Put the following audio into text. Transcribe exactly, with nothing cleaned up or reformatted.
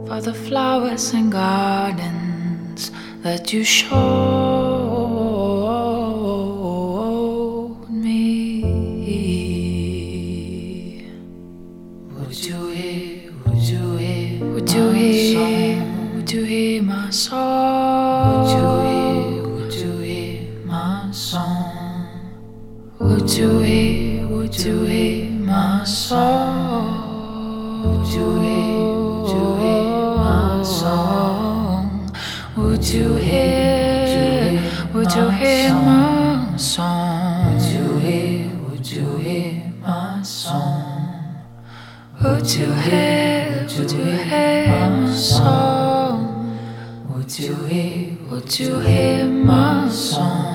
for the flowers and gardens that you showed me. Would you hear, would you hear, would you hear, would you hear my song? Would you hear, would you hear my song? Would you hear, would you hear my song? Would you hear, would you hear my song? Would you hear, would you hear my song? Would you hear, would you hear my song? Would you hear, would you hear my song? Would you hear, would you hear my song?